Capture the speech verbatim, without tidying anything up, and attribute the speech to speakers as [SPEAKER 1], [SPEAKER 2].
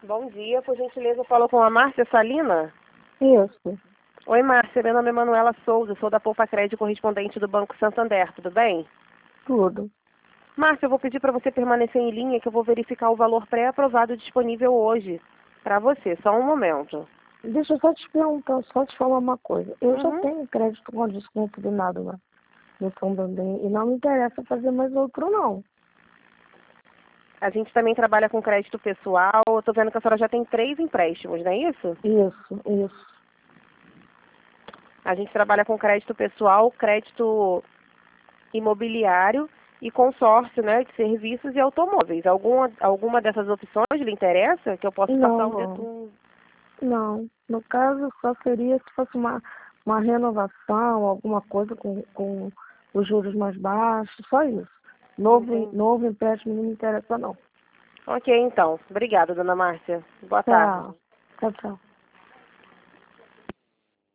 [SPEAKER 1] Bom dia, por gentileza, eu falo com a Márcia Salina?
[SPEAKER 2] Isso,
[SPEAKER 1] Oi, Márcia, meu nome é Manuela Souza, sou da Poupa Crédito, correspondente do Banco Santander, tudo bem?
[SPEAKER 2] tudo.
[SPEAKER 1] Márcia, eu vou pedir para você permanecer em linha que eu vou verificar o valor pré-aprovado disponível hoje para você, só um momento.
[SPEAKER 2] Deixa eu só te perguntar, só te falar uma coisa. Eu já
[SPEAKER 1] Uhum.
[SPEAKER 2] tenho crédito com desconto do nada lá no Santander e não me interessa fazer mais outro, não.
[SPEAKER 1] A gente também trabalha com crédito pessoal, eu tô vendo que a senhora já tem três empréstimos, não é isso?
[SPEAKER 2] Isso, isso.
[SPEAKER 1] A gente trabalha com crédito pessoal, crédito imobiliário e consórcio, né, de serviços e automóveis. Alguma, alguma dessas opções lhe interessa? Que eu posso passar
[SPEAKER 2] Não,
[SPEAKER 1] um
[SPEAKER 2] não.
[SPEAKER 1] detalhe.
[SPEAKER 2] Não. No caso, só seria se fosse uma, uma renovação, alguma coisa com, com os juros mais baixos, só isso. Novo,
[SPEAKER 1] Entendi.
[SPEAKER 2] novo empréstimo não me interessa, não.
[SPEAKER 1] Ok, então. Obrigada, dona Márcia. Boa tarde.
[SPEAKER 2] Tchau. Tchau, tchau.